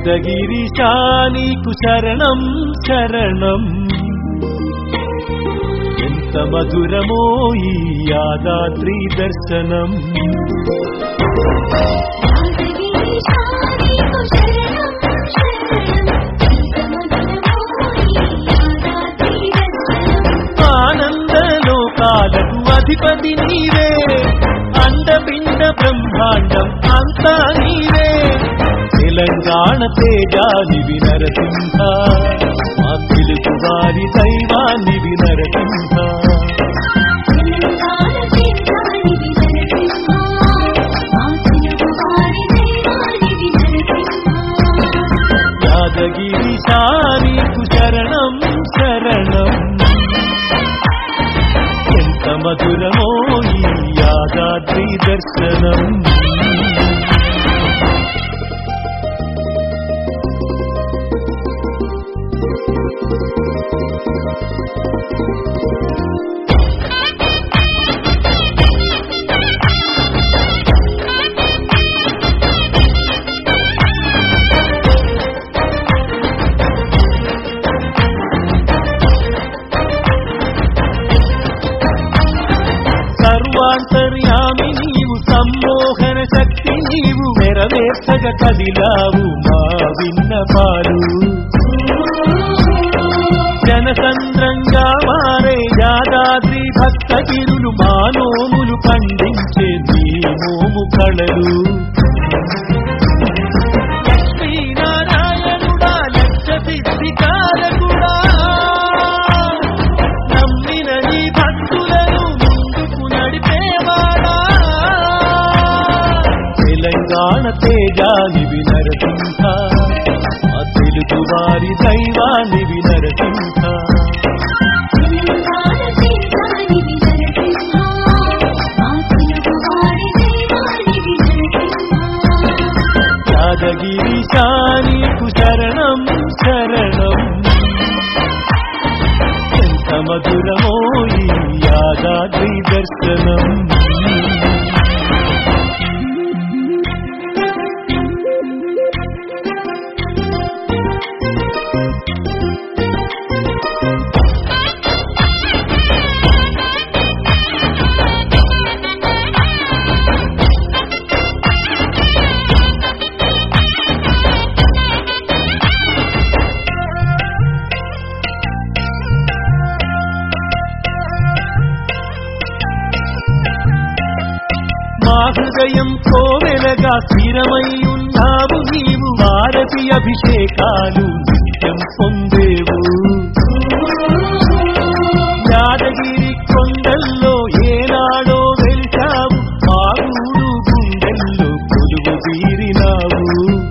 యాదగిరీశా నీకు శరణం శరణం ఎంత మధురమో ఈ యాదాద్రి దర్శనం ఆనందలోకాలకు అధిపతి నీవే అండపిండ బ్రహ్మాండం అంతా నీవే తెలంగాణ తేజానివి నరసింహ మా పిలుపు వారి దైవానివి నరసింహ యాదగిరీశా నీకు శరణం శరణం ఎంత మధురమో ఈ యాదాద్రి దర్శనం సర్వాంతర్యామి నీవు సమ్మోహన శక్తి నీవు నెరవేర్చగ కదిలావు మా విన్నపాలు జనసంద్రంగా మారే యాదాద్రి భక్తగిరులు మానోములు పండించే నీ మోము కళలు లక్ష్మీనారాయణుడా లక్ష సిద్ధికారకుడా నమ్మిన నీ భక్తులను తెలంగాణ తేజానివి నరసింహ మా తెలుగు వారి దైవానివి నరసింహ యాదగిరీశా నీకు శరణం శరణం ఎంత మధురమో ఈ యాదాద్రి దర్శనం మా హృదయం కోవెలగా స్థిరమై ఉన్నావు నీవు భారతి అభిషేకాలు నిత్యం పొందేవు యాదగిరి కొండల్లో ఏనాడో వెలిచావు మాగూడు గుండెల్లో కొలువు తీరినావు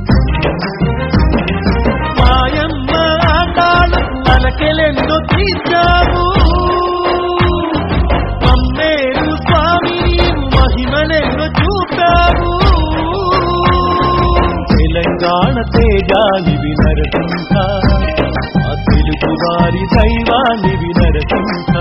మాయమ్మ ఆటాలకు అలకెలెందో తీర్చావు అమ్మేరు స్వామి మహిమలెన్నో చూపావు తెలంగాణ తేజానివి నరసింహ మా తెలుగు వారి దైవానివి నరసింహ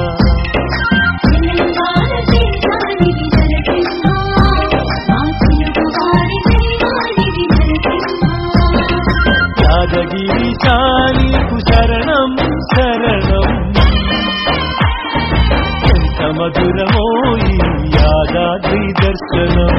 యాదగిరీశా నీకు శరణం శరణం ఎంత మధురమో ఈ యాదాద్రి దర్శనం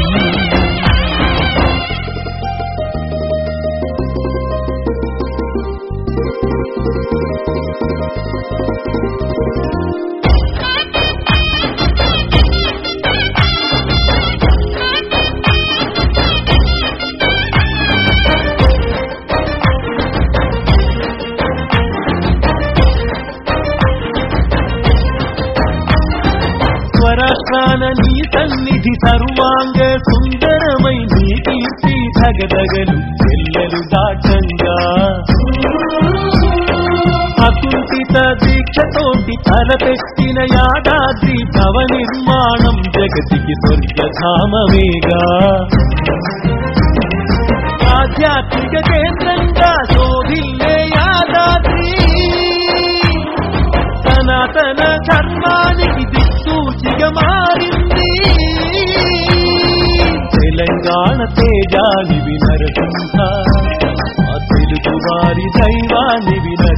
స్వరాష్ట్రాన నీ సన్నిధి సర్వాంగ సుందరమై నీ కీర్తి ధగధగలు చెల్లెలు దాటంగా అకుంఠిత దీక్షతోటి తలపెట్టిన యాదాద్రి భవ నిర్మాణం జగతికి స్వర్గధామమేగా ఆధ్యాత్మిక కేంద్రంగా శోభిల్లే యాదాద్రి సనాతన ధర్మానికి దిక్సూచిగా మారింది తెలంగాణ తేజానివి నరసింహ వారి దైవాన్ని విన